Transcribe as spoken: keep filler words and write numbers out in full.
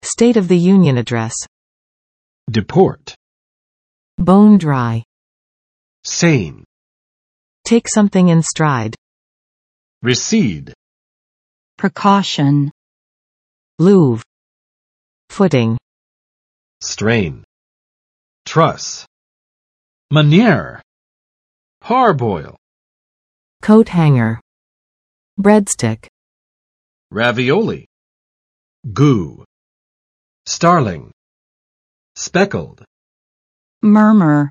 State of the Union Address. Deport. Bone dry. Sane. Take something in stride. Recede. Precaution. Louvre. Footing. Strain. Truss. Manière. Parboil. Coat hanger. Breadstick. Ravioli. Goo. Starling. Speckled. Murmur.